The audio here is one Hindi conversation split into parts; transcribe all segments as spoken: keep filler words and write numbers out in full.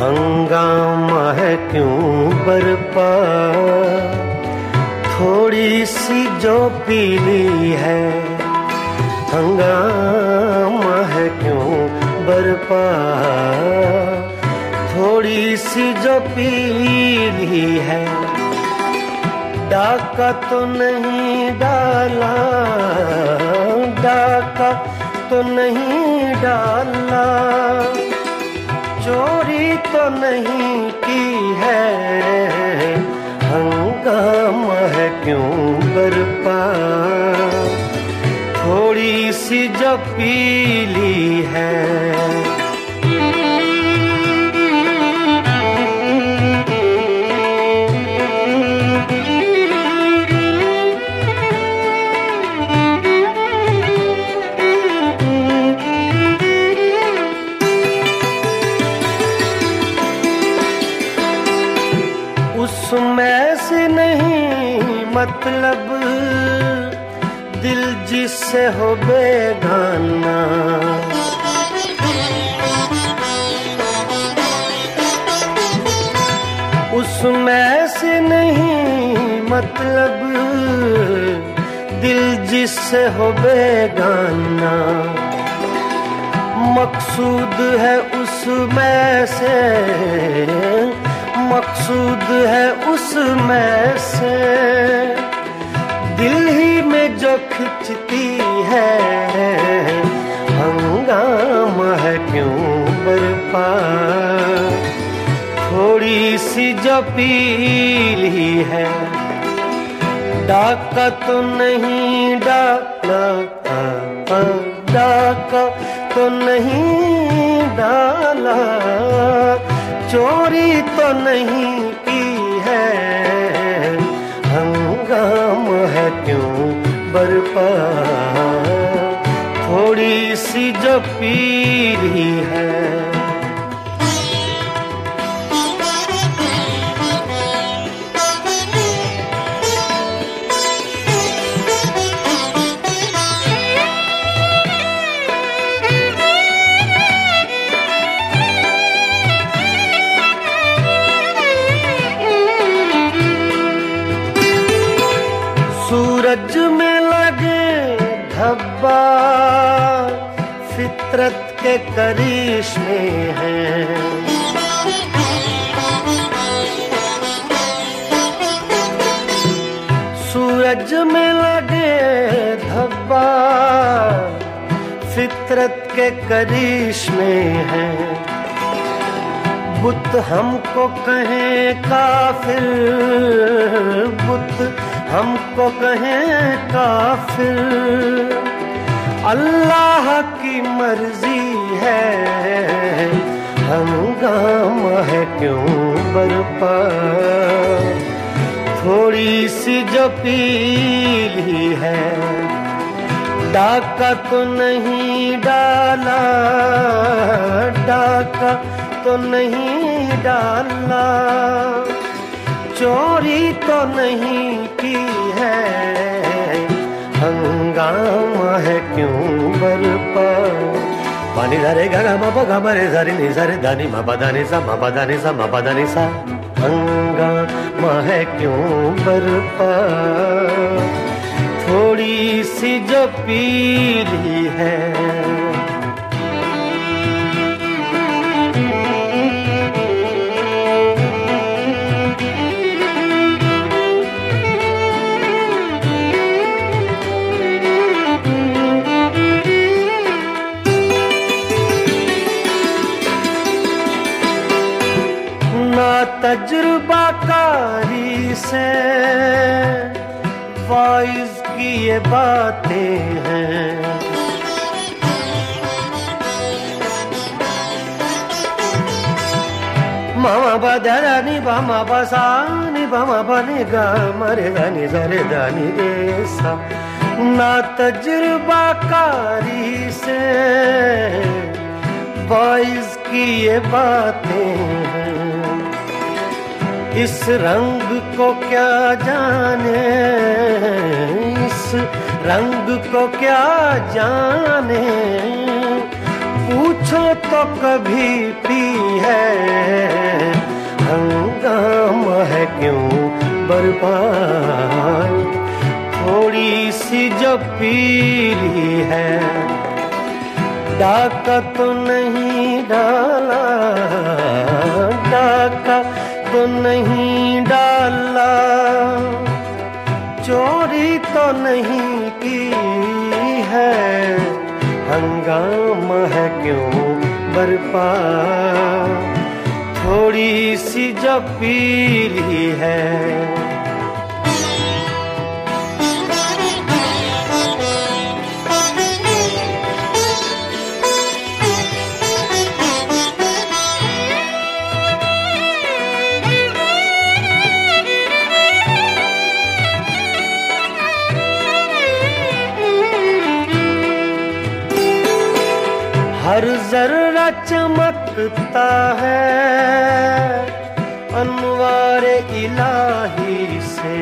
हंगामा है क्यों बरपा, थोड़ी सी जो पीली है। हंगामा है क्यों बरपा, थोड़ी सी जो पीली है। डाका तो नहीं डाला, डाका तो नहीं डाला, चोरी तो नहीं की है। हंगामा है क्यों बरपा, थोड़ी सी जो पीली है। उसमें से नहीं मतलब दिल जिससे हो बेगाना। उसमें से नहीं मतलब दिल जिससे हो बेगाना। मकसूद है उसमें से, मकसूद है उसमें से दिल ही में जो खिंचती है। हंगामा है क्यों बरपा, थोड़ी सी जो पीली है। डाका तो नहीं डाला, डाका तो नहीं डाला, चोरी तो नहीं की है। हंगामा है क्यों बरपा, थोड़ी सी जो पीली है। सूरज में लगे धब्बा फितरत के करिश्मे हैं। सूरज में लगे धब्बा फितरत के करिश्मे हैं। बुत हमको कहें काफिर, बुत हमको कहें काफिर, अल्लाह की मर्जी है। हंगामा है क्यों बरपा, थोड़ी सी जो पीली है। डाका तो नहीं डाला, डाका तो नहीं डाला, चोरी तो नहीं की है। हंगामा है क्यों बरपा। पानी धरे गा मा पा गा मा रे सा रे नि सा रे धा नि मा पा धा नि सा मा पा धा नि सा मा पा धा नि सा। हंगामा है क्यों बरपा, थोड़ी सी जो पीली है। तजुर्बाकारी से वाइज की ये बातें हैं। मामा बदरा नि बामा बसा नि बामा बने गा मरे दानी जरे दानी रे सा। ना तजुर्बाकारी से वाइज की ये बातें हैं। इस रंग को क्या जाने, इस रंग को क्या जाने, पूछ पूछो तो कभी पी है, हंगामा है क्यों बरपा, थोड़ी सी जो पीली है, डाका तो नहीं डाला, डाका तो नहीं डाला, चोरी तो नहीं की है, हंगामा है क्यों बरपा, थोड़ी सी जो पीली है। हर जर्रा चमकता है अनवारे इलाही से,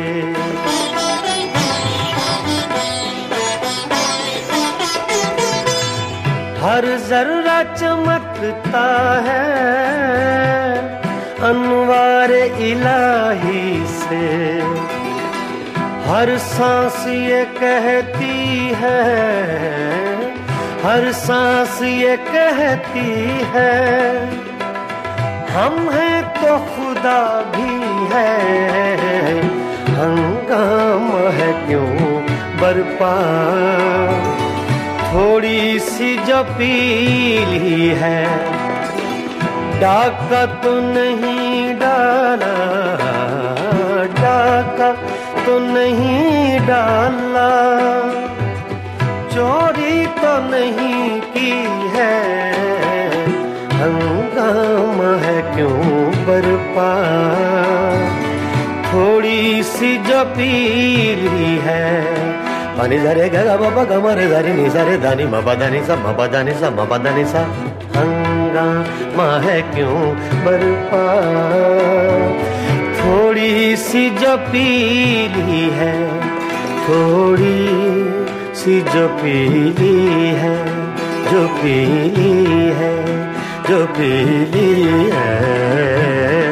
हर जर्रा चमकता है अनवारे इलाही से, हर सांस ये कहती है, हर सांस ये कहती है, हम हैं तो खुदा भी है, हंगामा है क्यों बरपा, थोड़ी सी जो पीली है, डाका तो नहीं डाला, डाका तो नहीं डाला, चोरी तो नहीं की है, हंगामा है क्यों बरपा, थोड़ी सी जो पीली है। पानी धरे गा बाबा गमरे धरी नि सरे धानी मपा धानी सा मपा धानी सा मपा धानी सा, हंगामा है क्यों बरपा, थोड़ी सी जो पीली है, थोड़ी सी जो पीली है, जो पीली है, जो पीली है।